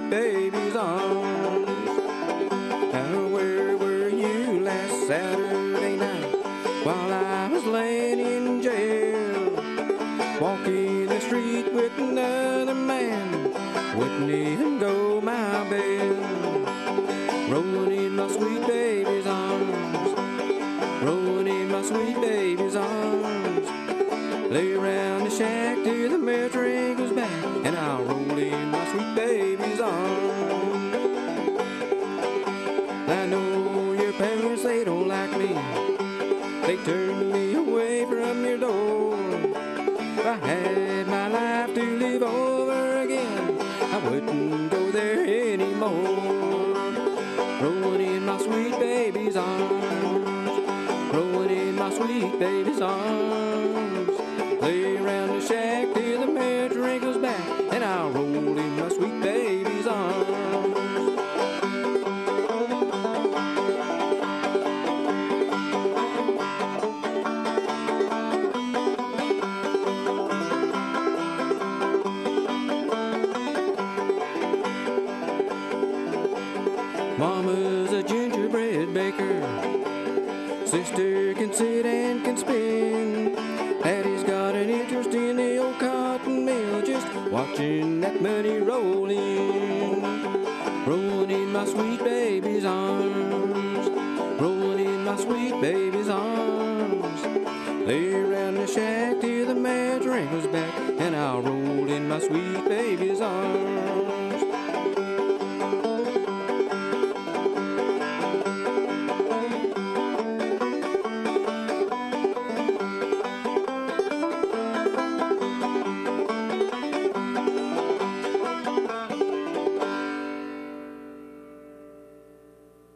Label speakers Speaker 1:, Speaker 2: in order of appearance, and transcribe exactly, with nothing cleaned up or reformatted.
Speaker 1: sweet baby's arms. Now where were you last Saturday night while I was laying in jail? Walking the street with another man, wouldn't even go my bail. Rolling in my sweet baby's arms, rolling in my sweet baby's arms. Lay around the shack till the mare train goes back, and I'll roll in my sweet baby's arms. I know your parents, they don't like me, they turned me away from your door. If I had my life to live over again, I wouldn't go there anymore. Rolling in my sweet baby's arms, rolling in my sweet baby's arms. Lay around the shack till the mare train goes back, and I'll roll in my sweet baby's arms. Mama's a gingerbread baker, sister can sit and can spin. Daddy's got an interest in the old cotton mill, just watching that money roll in. Rolling in my sweet baby's arms, rolling in my sweet baby's arms. Lay around the shack till the mare train goes back, and I'll roll in my sweet baby's arms.